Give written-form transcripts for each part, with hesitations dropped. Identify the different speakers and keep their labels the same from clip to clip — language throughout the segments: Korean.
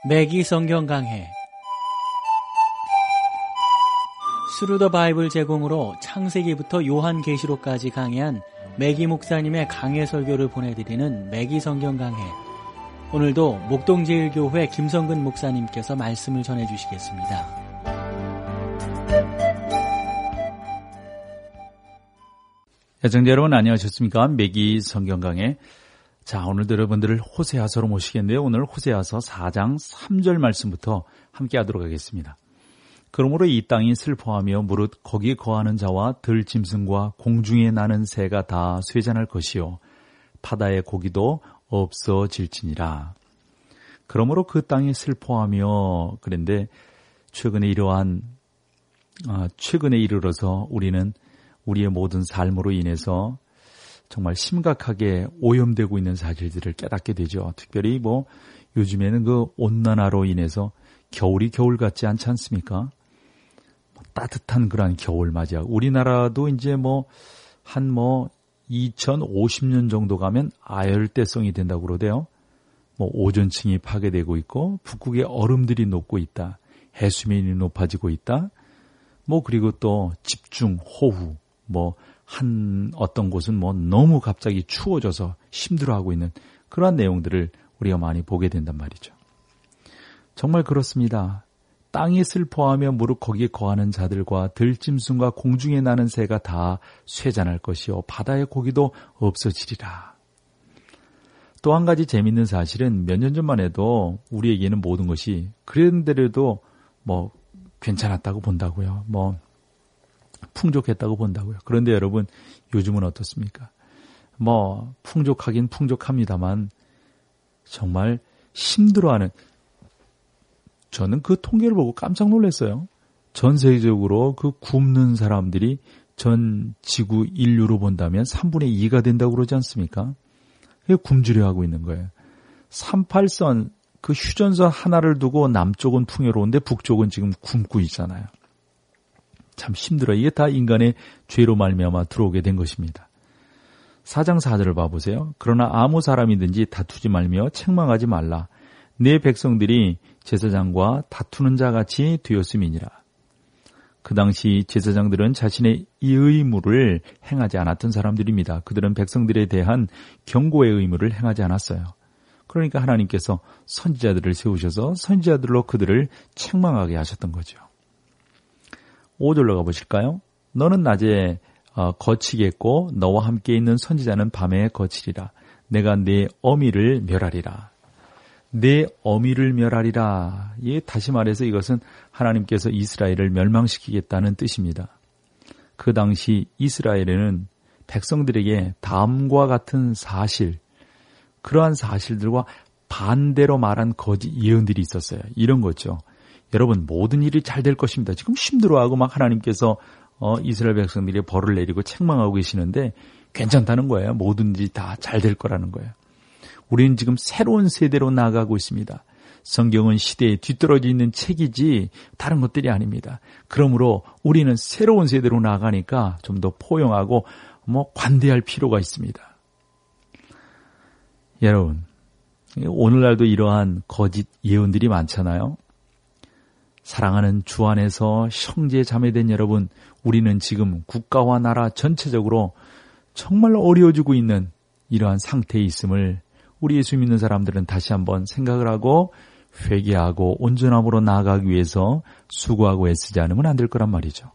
Speaker 1: 매기 성경 강해 스루 더 바이블 제공으로 창세기부터 요한계시록까지 강해한 매기 목사님의 강해 설교를 보내드리는 매기 성경 강해. 오늘도 목동제일교회 김성근 목사님께서 말씀을 전해주시겠습니다.
Speaker 2: 애청자 여러분 안녕하셨습니까? 매기 성경 강해. 자, 오늘도 여러분들을 호세아서로 모시겠는데요. 오늘 호세아서 4장 3절 말씀부터 함께 하도록 하겠습니다. 그러므로 이 땅이 슬퍼하며 무릇 거기에 거하는 자와 들짐승과 공중에 나는 새가 다 쇠잔할 것이요 바다의 고기도 없어질지니라. 그러므로 그 땅이 슬퍼하며, 그런데 최근에 이르러서 우리는 우리의 모든 삶으로 인해서 정말 심각하게 오염되고 있는 사실들을 깨닫게 되죠. 특별히 요즘에는 그 온난화로 인해서 겨울이 겨울 같지 않지 않습니까? 따뜻한 그런 겨울 맞이하고, 우리나라도 이제 2050년 정도 가면 아열대성이 된다고 그러대요. 오존층이 파괴되고 있고, 북극의 얼음들이 녹고 있다. 해수면이 높아지고 있다. 그리고 또 집중, 호우, 어떤 곳은 너무 갑자기 추워져서 힘들어하고 있는 그러한 내용들을 우리가 많이 보게 된단 말이죠. 정말 그렇습니다. 땅이 슬퍼하며 무릇 거기에 거하는 자들과 들짐승과 공중에 나는 새가 다 쇠잔할 것이요 바다의 고기도 없어지리라. 또 한 가지 재미있는 사실은 몇 년 전만 해도 우리에게는 모든 것이 그런데도 괜찮았다고 본다고요. 풍족했다고 본다고요. 그런데 여러분, 요즘은 어떻습니까? 풍족하긴 풍족합니다만 정말 힘들어하는, 저는 그 통계를 보고 깜짝 놀랐어요. 전 세계적으로 그 굶는 사람들이 전 지구 인류로 본다면 3분의 2가 된다고 그러지 않습니까? 그게 굶주려 하고 있는 거예요. 38선, 그 휴전선 하나를 두고 남쪽은 풍요로운데 북쪽은 지금 굶고 있잖아요. 참 힘들어요. 이게 다 인간의 죄로 말미암아 들어오게 된 것입니다. 4장 4절을 봐보세요. 그러나 아무 사람이든지 다투지 말며 책망하지 말라. 내 백성들이 제사장과 다투는 자같이 되었음이니라. 그 당시 제사장들은 자신의 이 의무를 행하지 않았던 사람들입니다. 그들은 백성들에 대한 경고의 의무를 행하지 않았어요. 그러니까 하나님께서 선지자들을 세우셔서 선지자들로 그들을 책망하게 하셨던 거죠. 5절로 가보실까요? 너는 낮에 거치겠고 너와 함께 있는 선지자는 밤에 거치리라. 내가 내 어미를 멸하리라. 내 어미를 멸하리라. 다시 말해서 이것은 하나님께서 이스라엘을 멸망시키겠다는 뜻입니다. 그 당시 이스라엘에는 백성들에게 다음과 같은 사실, 그러한 사실들과 반대로 말한 거짓 예언들이 있었어요. 이런 거죠. 여러분, 모든 일이 잘 될 것입니다. 지금 힘들어하고 하나님께서 이스라엘 백성들이 벌을 내리고 책망하고 계시는데 괜찮다는 거예요. 모든 일이 다 잘 될 거라는 거예요. 우리는 지금 새로운 세대로 나아가고 있습니다. 성경은 시대에 뒤떨어져 있는 책이지 다른 것들이 아닙니다. 그러므로 우리는 새로운 세대로 나아가니까 좀 더 포용하고 관대할 필요가 있습니다. 여러분, 오늘날도 이러한 거짓 예언들이 많잖아요. 사랑하는 주 안에서 형제 자매된 여러분, 우리는 지금 국가와 나라 전체적으로 정말 어려워지고 있는 이러한 상태에 있음을 우리 예수 믿는 사람들은 다시 한번 생각을 하고 회개하고 온전함으로 나아가기 위해서 수고하고 애쓰지 않으면 안 될 거란 말이죠.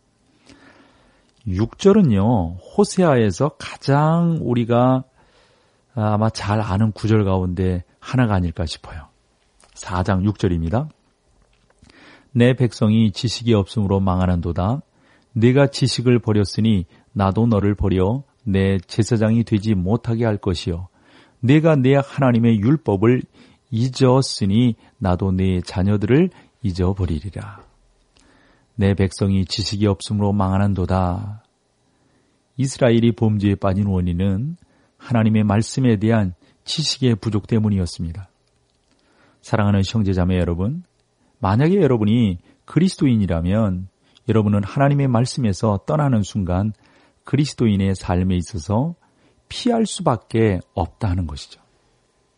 Speaker 2: 6절은요, 호세아에서 가장 우리가 아마 잘 아는 구절 가운데 하나가 아닐까 싶어요. 4장 6절입니다. 내 백성이 지식이 없음으로 망하는도다. 네가 지식을 버렸으니 나도 너를 버려 내 제사장이 되지 못하게 할 것이요. 네가 내 하나님의 율법을 잊었으니 나도 네 자녀들을 잊어버리리라. 내 백성이 지식이 없음으로 망하는도다. 이스라엘이 범죄에 빠진 원인은 하나님의 말씀에 대한 지식의 부족 때문이었습니다. 사랑하는 형제자매 여러분, 만약에 여러분이 그리스도인이라면 여러분은 하나님의 말씀에서 떠나는 순간 그리스도인의 삶에 있어서 피할 수밖에 없다 하는 것이죠.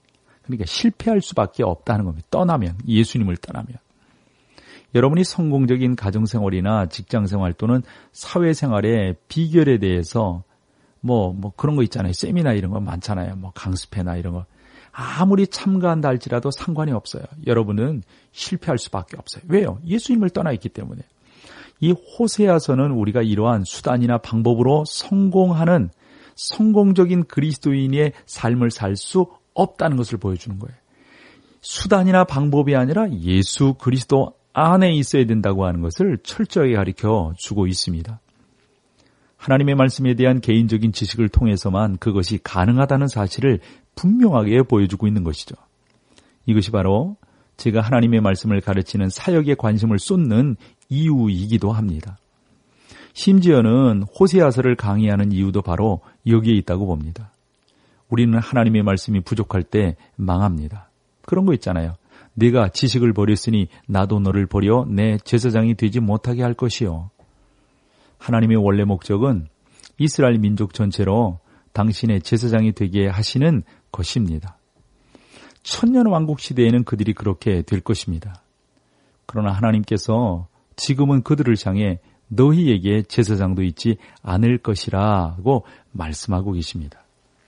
Speaker 2: 그러니까 실패할 수밖에 없다는 겁니다. 떠나면, 예수님을 떠나면. 여러분이 성공적인 가정생활이나 직장생활 또는 사회생활의 비결에 대해서 뭐 그런 거 있잖아요. 세미나 이런 거 많잖아요. 뭐 강습회나 이런 거. 아무리 참가한다 할지라도 상관이 없어요. 여러분은 실패할 수밖에 없어요. 왜요? 예수님을 떠나 있기 때문에. 이 호세아서는 우리가 이러한 수단이나 방법으로 성공하는 성공적인 그리스도인의 삶을 살 수 없다는 것을 보여주는 거예요. 수단이나 방법이 아니라 예수 그리스도 안에 있어야 된다고 하는 것을 철저하게 가르쳐 주고 있습니다. 하나님의 말씀에 대한 개인적인 지식을 통해서만 그것이 가능하다는 사실을 분명하게 보여주고 있는 것이죠. 이것이 바로 제가 하나님의 말씀을 가르치는 사역에 관심을 쏟는 이유이기도 합니다. 심지어는 호세아서를 강의하는 이유도 바로 여기에 있다고 봅니다. 우리는 하나님의 말씀이 부족할 때 망합니다. 그런 거 있잖아요. 네가 지식을 버렸으니 나도 너를 버려 내 제사장이 되지 못하게 할 것이요. 하나님의 원래 목적은 이스라엘 민족 전체로 당신의 제사장이 되게 하시는 것입니다. 천년 왕국 시대에는 그들이 그렇게 될 것입니다. 그러나 하나님께서 지금은 그들을 향해 너희에게 제사장도 있지 않을 것이라고 말씀하고 계십니다.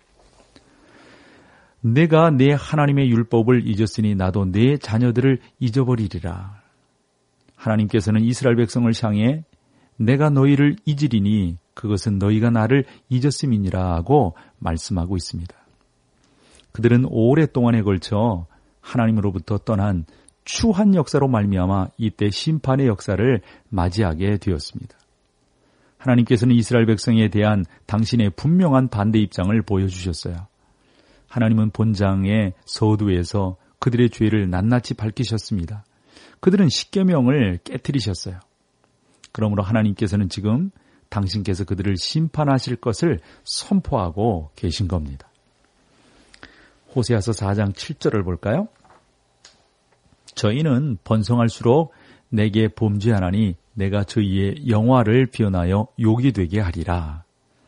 Speaker 2: 내가 내 하나님의 율법을 잊었으니 나도 내 자녀들을 잊어버리리라. 하나님께서는 이스라엘 백성을 향해 내가 너희를 잊으리니 그것은 너희가 나를 잊었음이니라 하고 말씀하고 있습니다. 그들은 오랫동안에 걸쳐 하나님으로부터 떠난 추한 역사로 말미암아 이때 심판의 역사를 맞이하게 되었습니다. 하나님께서는 이스라엘 백성에 대한 당신의 분명한 반대 입장을 보여주셨어요. 하나님은 본장의 서두에서 그들의 죄를 낱낱이 밝히셨습니다. 그들은 십계명을 깨뜨리셨어요. 그러므로 하나님께서는 지금 당신께서 그들을 심판하실 것을 선포하고 계신 겁니다. 호세아서 4장 7절을 볼까요? 저희는 번성할수록 내게 범죄하나니 내가 저희의 영화를 비워나여 욕이 되게 하리라.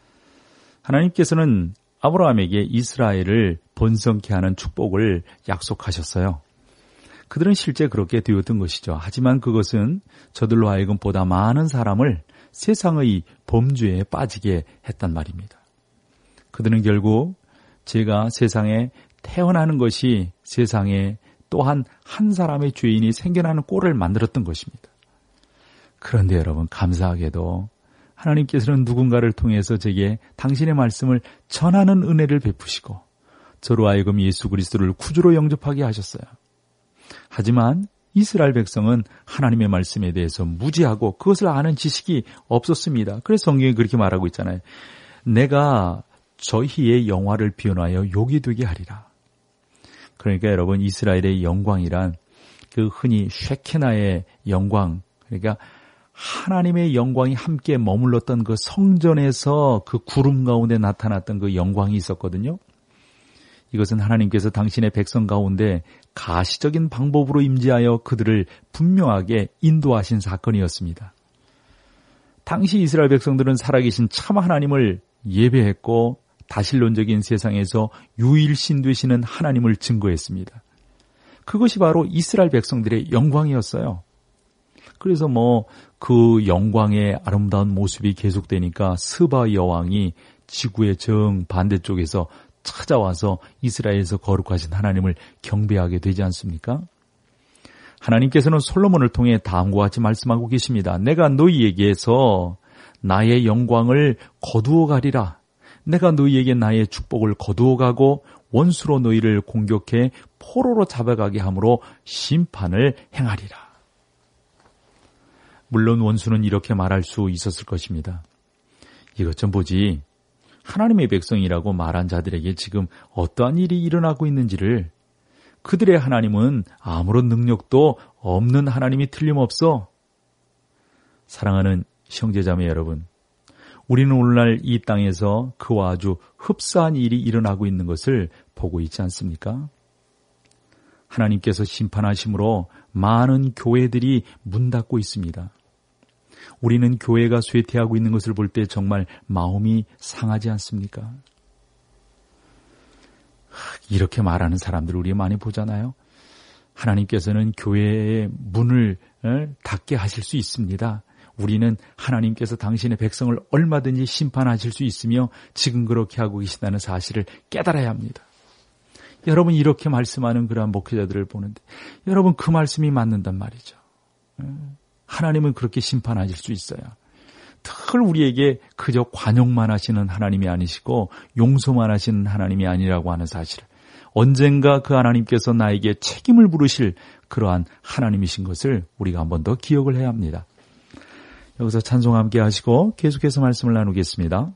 Speaker 2: 하나님께서는 아브라함에게 이스라엘을 번성케 하는 축복을 약속하셨어요. 그들은 실제 그렇게 되었던 것이죠. 하지만 그것은 저들로 하여금 보다 많은 사람을 세상의 범죄에 빠지게 했단 말입니다. 그들은 결국 제가 세상에 태어나는 것이 세상에 또한 한 사람의 죄인이 생겨나는 꼴을 만들었던 것입니다. 그런데 여러분, 감사하게도 하나님께서는 누군가를 통해서 제게 당신의 말씀을 전하는 은혜를 베푸시고 저로 하여금 예수 그리스도를 구주로 영접하게 하셨어요. 하지만 이스라엘 백성은 하나님의 말씀에 대해서 무지하고 그것을 아는 지식이 없었습니다. 그래서 성경이 그렇게 말하고 있잖아요. 내가 저희의 영화를 비워놔여 욕이 되게 하리라. 그러니까 여러분, 이스라엘의 영광이란 그 흔히 쉐키나의 영광, 그러니까 하나님의 영광이 함께 머물렀던 그 성전에서 그 구름 가운데 나타났던 그 영광이 있었거든요. 이것은 하나님께서 당신의 백성 가운데 가시적인 방법으로 임재하여 그들을 분명하게 인도하신 사건이었습니다. 당시 이스라엘 백성들은 살아계신 참 하나님을 예배했고 다신론적인 세상에서 유일신 되시는 하나님을 증거했습니다. 그것이 바로 이스라엘 백성들의 영광이었어요. 그래서 그 영광의 아름다운 모습이 계속되니까 스바 여왕이 지구의 정반대쪽에서 찾아와서 이스라엘에서 거룩하신 하나님을 경배하게 되지 않습니까? 하나님께서는 솔로몬을 통해 다음과 같이 말씀하고 계십니다. 내가 너희에게서 나의 영광을 거두어 가리라. 내가 너희에게 나의 축복을 거두어 가고 원수로 너희를 공격해 포로로 잡아가게 함으로 심판을 행하리라. 물론 원수는 이렇게 말할 수 있었을 것입니다. 이것 좀 보지. 하나님의 백성이라고 말한 자들에게 지금 어떠한 일이 일어나고 있는지를, 그들의 하나님은 아무런 능력도 없는 하나님이 틀림없어. 사랑하는 형제자매 여러분, 우리는 오늘날 이 땅에서 그와 아주 흡사한 일이 일어나고 있는 것을 보고 있지 않습니까? 하나님께서 심판하심으로 많은 교회들이 문 닫고 있습니다. 우리는 교회가 쇠퇴하고 있는 것을 볼 때 정말 마음이 상하지 않습니까? 이렇게 말하는 사람들 우리 많이 보잖아요. 하나님께서는 교회의 문을 닫게 하실 수 있습니다. 우리는 하나님께서 당신의 백성을 얼마든지 심판하실 수 있으며 지금 그렇게 하고 계신다는 사실을 깨달아야 합니다. 여러분 이렇게 말씀하는 그러한 목회자들을 보는데 여러분 그 말씀이 맞는단 말이죠. 하나님은 그렇게 심판하실 수 있어요. 늘 우리에게 그저 관용만 하시는 하나님이 아니시고 용서만 하시는 하나님이 아니라고 하는 사실을 언젠가 그 하나님께서 나에게 책임을 물으실 그러한 하나님이신 것을 우리가 한 번 더 기억을 해야 합니다. 여기서 찬송 함께 하시고 계속해서 말씀을 나누겠습니다.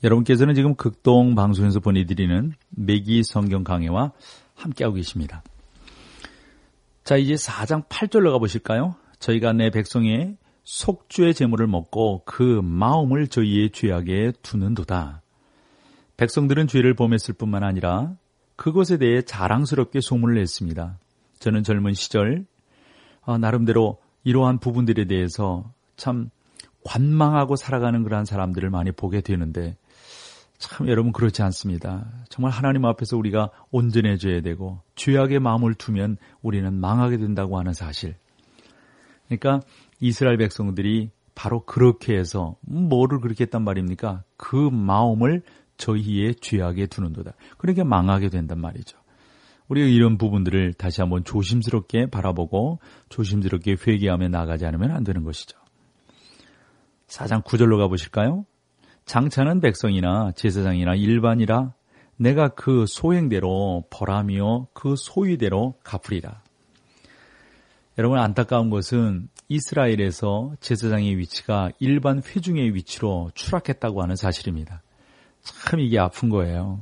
Speaker 2: 여러분께서는 지금 극동 방송에서 보내드리는 매기 성경 강해와 함께하고 계십니다. 자, 이제 4장 8절로 가보실까요? 저희가 내 백성의 속죄의 제물을 먹고 그 마음을 저희의 죄악에 두는도다. 백성들은 죄를 범했을 뿐만 아니라 그것에 대해 자랑스럽게 소문을 냈습니다. 저는 젊은 시절 나름대로 이러한 부분들에 대해서 참 관망하고 살아가는 그러한 사람들을 많이 보게 되는데 참 여러분 그렇지 않습니다. 정말 하나님 앞에서 우리가 온전해져야 되고 죄악의 마음을 두면 우리는 망하게 된다고 하는 사실. 그러니까 이스라엘 백성들이 바로 그렇게 해서 뭐를 그렇게 했단 말입니까? 그 마음을 저희의 죄악에 두는도다. 그러니까 망하게 된단 말이죠. 우리가 이런 부분들을 다시 한번 조심스럽게 바라보고 조심스럽게 회개하며 나가지 않으면 안 되는 것이죠. 4장 9절로 가보실까요? 장차는 백성이나 제사장이나 일반이라 내가 그 소행대로 벌하며 그 소위대로 갚으리라. 여러분 안타까운 것은 이스라엘에서 제사장의 위치가 일반 회중의 위치로 추락했다고 하는 사실입니다. 참 이게 아픈 거예요.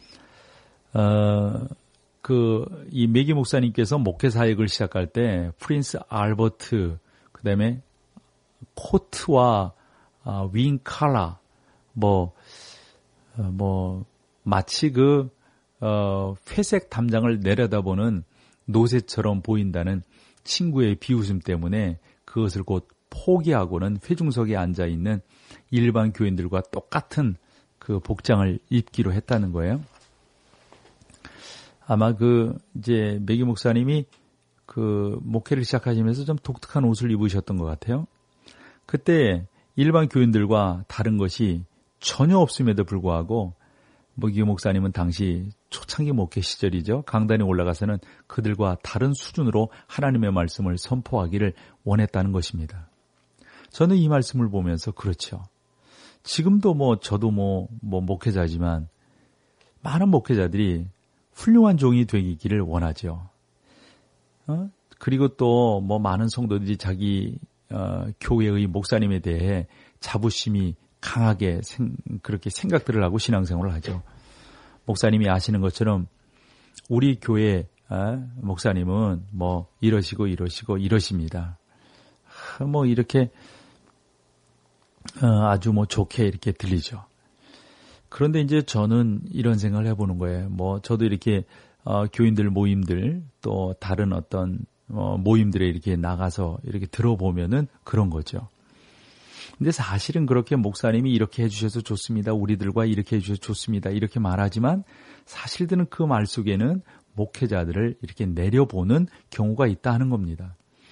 Speaker 2: 이 매기 목사님께서 목회 사역을 시작할 때 프린스 알버트, 그 다음에 코트와 윙칼라, 마치 회색 담장을 내려다보는 노새처럼 보인다는 친구의 비웃음 때문에 그것을 곧 포기하고는 회중석에 앉아있는 일반 교인들과 똑같은 그 복장을 입기로 했다는 거예요. 아마 이제 매기 목사님이 목회를 시작하시면서 좀 독특한 옷을 입으셨던 것 같아요. 그때 일반 교인들과 다른 것이 전혀 없음에도 불구하고 매기 목사님은 당시 초창기 목회 시절이죠. 강단에 올라가서는 그들과 다른 수준으로 하나님의 말씀을 선포하기를 원했다는 것입니다. 저는 이 말씀을 보면서 그렇죠. 지금도 저도 목회자지만 많은 목회자들이 훌륭한 종이 되기를 원하죠. 그리고 또 많은 성도들이 자기 교회의 목사님에 대해 자부심이 강하게 그렇게 생각들을 하고 신앙생활을 하죠. 목사님이 아시는 것처럼 우리 교회 목사님은 이러시고 이러십니다. 이렇게 아주 좋게 이렇게 들리죠. 그런데 이제 저는 이런 생각을 해보는 거예요. 저도 이렇게 교인들 모임들 또 다른 어떤 모임들에 이렇게 나가서 이렇게 들어보면은 그런 거죠. 근데 사실은 그렇게 목사님이 이렇게 해주셔서 좋습니다. 우리들과 이렇게 해주셔서 좋습니다. 이렇게 말하지만 사실들은 그 말 속에는 목회자들을 이렇게 내려보는 경우가 있다 하는 겁니다.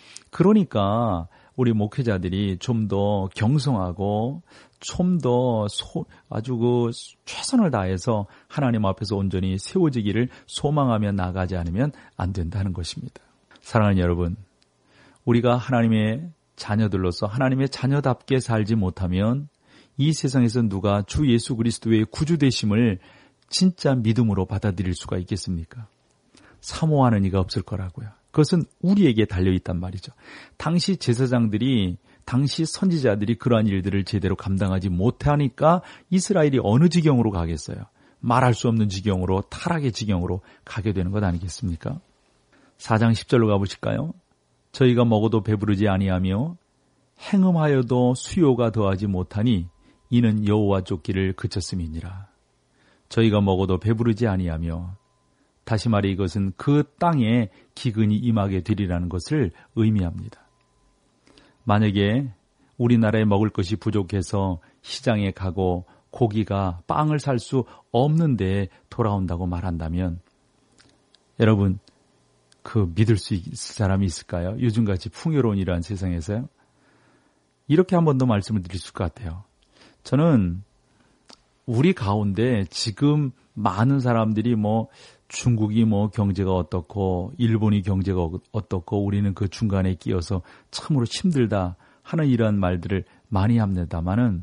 Speaker 2: 그러니까 우리 목회자들이 좀 더 경성하고 좀 더 아주 최선을 다해서 하나님 앞에서 온전히 세워지기를 소망하며 나가지 않으면 안 된다는 것입니다. 사랑하는 여러분, 우리가 하나님의 자녀들로서 하나님의 자녀답게 살지 못하면 이 세상에서 누가 주 예수 그리스도의 구주 되심을 진짜 믿음으로 받아들일 수가 있겠습니까? 사모하는 이가 없을 거라고요. 그것은 우리에게 달려있단 말이죠. 당시 제사장들이, 당시 선지자들이 그러한 일들을 제대로 감당하지 못하니까 이스라엘이 어느 지경으로 가겠어요? 말할 수 없는 지경으로, 타락의 지경으로 가게 되는 것 아니겠습니까? 4장 10절로 가보실까요? 저희가 먹어도 배부르지 아니하며 행음하여도 수요가 더하지 못하니 이는 여호와 쫓기를 그쳤음이니라. 저희가 먹어도 배부르지 아니하며, 다시 말해 이것은 그 땅에 기근이 임하게 되리라는 것을 의미합니다. 만약에 우리나라에 먹을 것이 부족해서 시장에 가고 고기가 빵을 살 수 없는 데에 돌아온다고 말한다면 여러분 믿을 수 있을 사람이 있을까요? 요즘같이 풍요로운 이러한 세상에서요. 이렇게 한 번 더 말씀을 드릴 수 있을 것 같아요. 저는 우리 가운데 지금 많은 사람들이 중국이 경제가 어떻고 일본이 경제가 어떻고 우리는 그 중간에 끼어서 참으로 힘들다 하는 이러한 말들을 많이 합니다만은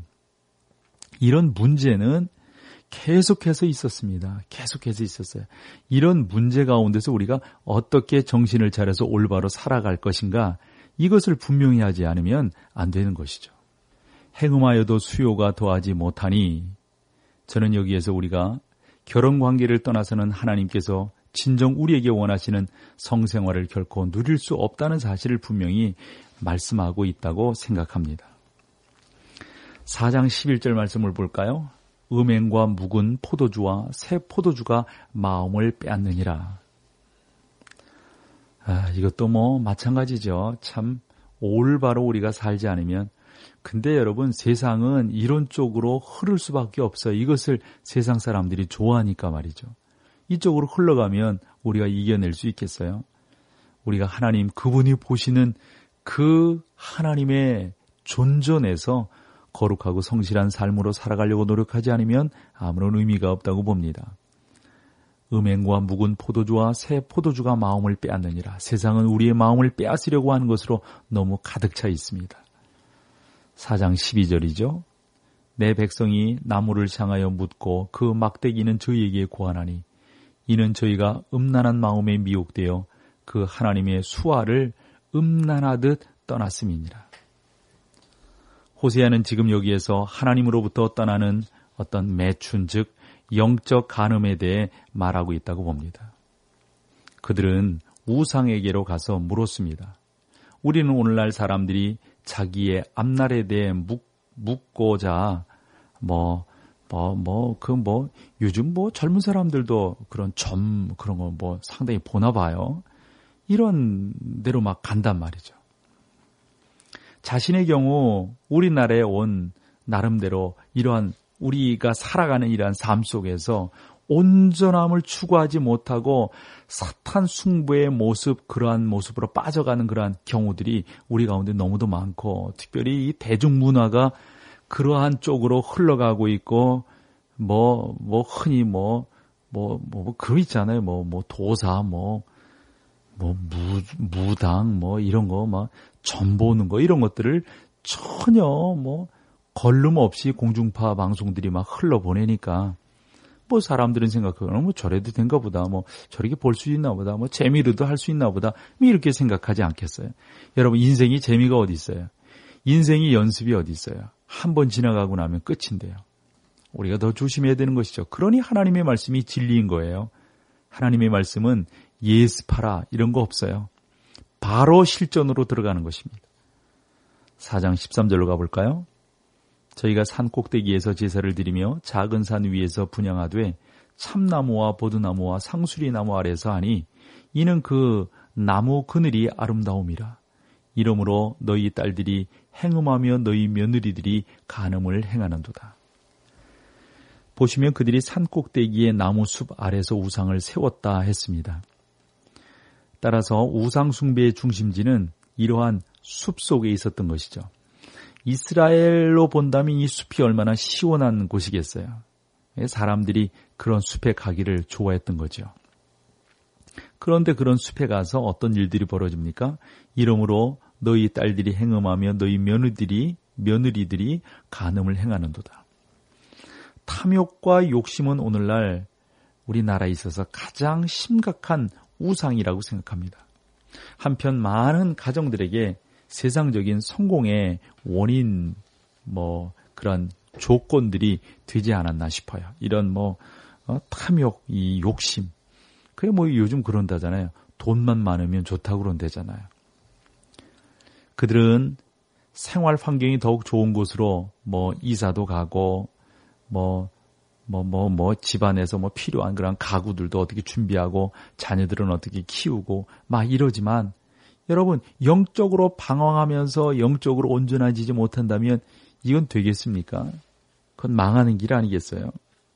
Speaker 2: 이런 문제는 계속해서 있었습니다. 계속해서 있었어요. 이런 문제 가운데서 우리가 어떻게 정신을 차려서 올바로 살아갈 것인가, 이것을 분명히 하지 않으면 안 되는 것이죠. 행음하여도 수요가 더하지 못하니, 저는 여기에서 우리가 결혼 관계를 떠나서는 하나님께서 진정 우리에게 원하시는 성생활을 결코 누릴 수 없다는 사실을 분명히 말씀하고 있다고 생각합니다. 4장 11절 말씀을 볼까요? 음행과 묵은 포도주와 새 포도주가 마음을 빼앗느니라. 이것도 마찬가지죠. 참 올바로 우리가 살지 않으면. 근데 여러분, 세상은 이런 쪽으로 흐를 수밖에 없어요. 이것을 세상 사람들이 좋아하니까 말이죠. 이쪽으로 흘러가면 우리가 이겨낼 수 있겠어요? 우리가 하나님, 그분이 보시는 그 하나님의 존전에서 거룩하고 성실한 삶으로 살아가려고 노력하지 않으면 아무런 의미가 없다고 봅니다. 음행과 묵은 포도주와 새 포도주가 마음을 빼앗느니라. 세상은 우리의 마음을 빼앗으려고 하는 것으로 너무 가득 차 있습니다. 4장 12절이죠. 내 백성이 나무를 향하여 묻고 그 막대기는 저희에게 고하나니 이는 저희가 음란한 마음에 미혹되어 그 하나님의 수화를 음란하듯 떠났음이니라. 호세아는 지금 여기에서 하나님으로부터 떠나는 어떤 매춘, 즉 영적 간음에 대해 말하고 있다고 봅니다. 그들은 우상에게로 가서 물었습니다. 우리는 오늘날 사람들이 자기의 앞날에 대해 묻고자 요즘 젊은 사람들도 그런 그런 거 상당히 보나 봐요. 이런 데로 막 간단 말이죠. 자신의 경우 우리나라에 온 나름대로 이러한 우리가 살아가는 이러한 삶 속에서 온전함을 추구하지 못하고 사탄 숭배의 모습, 그러한 모습으로 빠져가는 그러한 경우들이 우리 가운데 너무도 많고, 특별히 이 대중문화가 그러한 쪽으로 흘러가고 있고, 흔히 그거 있잖아요. 도사, 무당, 이런 거, 점 보는 거, 이런 것들을 전혀 걸름 없이 공중파 방송들이 막 흘러보내니까, 사람들은 생각하거나, 저래도 된가 보다, 저렇게 볼 수 있나 보다, 재미로도 할 수 있나 보다, 이렇게 생각하지 않겠어요? 여러분, 인생이 재미가 어디 있어요? 인생이 연습이 어디 있어요? 한 번 지나가고 나면 끝인데요. 우리가 더 조심해야 되는 것이죠. 그러니 하나님의 말씀이 진리인 거예요. 하나님의 말씀은 예습하라 이런 거 없어요. 바로 실전으로 들어가는 것입니다. 4장 13절로 가볼까요? 저희가 산 꼭대기에서 제사를 드리며 작은 산 위에서 분향하되 참나무와 보드나무와 상수리나무 아래서 하니 이는 그 나무 그늘이 아름다움이라. 이러므로 너희 딸들이 행음하며 너희 며느리들이 간음을 행하는도다. 보시면 그들이 산 꼭대기에 나무 숲 아래서 우상을 세웠다 했습니다. 따라서 우상 숭배의 중심지는 이러한 숲 속에 있었던 것이죠. 이스라엘로 본다면 이 숲이 얼마나 시원한 곳이겠어요. 사람들이 그런 숲에 가기를 좋아했던 거죠. 그런데 그런 숲에 가서 어떤 일들이 벌어집니까? 이러므로 너희 딸들이 행음하며 너희 며느리들이 간음을 행하는도다. 탐욕과 욕심은 오늘날 우리나라에 있어서 가장 심각한 우상이라고 생각합니다. 한편 많은 가정들에게 세상적인 성공의 원인, 그런 조건들이 되지 않았나 싶어요. 이런 탐욕, 이 욕심. 그게 요즘 그런다잖아요. 돈만 많으면 좋다고 그런다잖아요. 그들은 생활 환경이 더욱 좋은 곳으로 이사도 가고, 집안에서 필요한 그런 가구들도 어떻게 준비하고, 자녀들은 어떻게 키우고, 이러지만, 여러분, 영적으로 방황하면서 영적으로 온전해지지 못한다면 이건 되겠습니까? 그건 망하는 길 아니겠어요?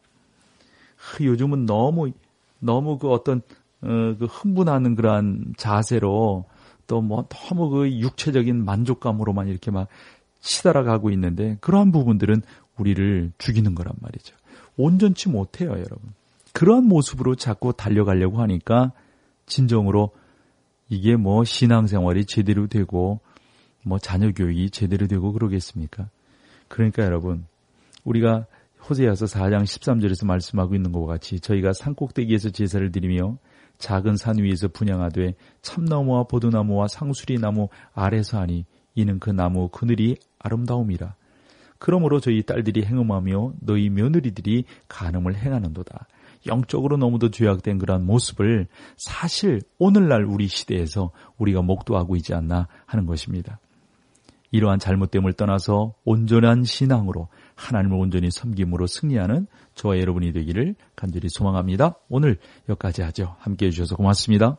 Speaker 2: 요즘은 너무 그 어떤 그 흥분하는 그러한 자세로 또 너무 그 육체적인 만족감으로만 이렇게 막 치달아가고 있는데, 그러한 부분들은 우리를 죽이는 거란 말이죠. 온전치 못해요, 여러분. 그러한 모습으로 자꾸 달려가려고 하니까 진정으로 이게 신앙생활이 제대로 되고 자녀 교육이 제대로 되고 그러겠습니까? 그러니까 여러분, 우리가 호세아서 4장 13절에서 말씀하고 있는 것과 같이 저희가 산꼭대기에서 제사를 드리며 작은 산 위에서 분향하되 참나무와 보드나무와 상수리나무 아래서 하니 이는 그 나무 그늘이 아름다움이라. 그러므로 저희 딸들이 행음하며 너희 며느리들이 간음을 행하는도다. 영적으로 너무도 죄악된 그러한 모습을 사실 오늘날 우리 시대에서 우리가 목도하고 있지 않나 하는 것입니다. 이러한 잘못됨을 떠나서 온전한 신앙으로 하나님을 온전히 섬김으로 승리하는 저와 여러분이 되기를 간절히 소망합니다. 오늘 여기까지 하죠. 함께해 주셔서 고맙습니다.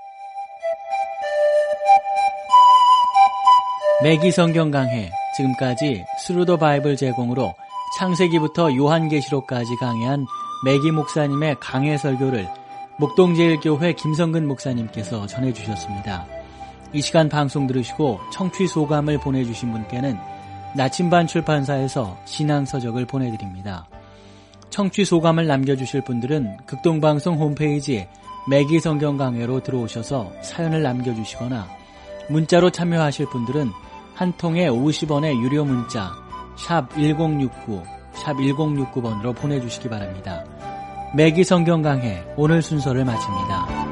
Speaker 1: 매기 성경 강해, 지금까지 스루 더 바이블 제공으로 창세기부터 요한계시록까지 강해한 매기 목사님의 강해 설교를 목동제일교회 김성근 목사님께서 전해주셨습니다. 이 시간 방송 들으시고 청취 소감을 보내주신 분께는 나침반 출판사에서 신앙서적을 보내드립니다. 청취 소감을 남겨주실 분들은 극동방송 홈페이지에 매기 성경 강해로 들어오셔서 사연을 남겨주시거나 문자로 참여하실 분들은 한 통에 50원의 유료 문자 샵 1069, 샵 1069번으로 보내주시기 바랍니다. 매기 성경 강해 오늘 순서를 마칩니다.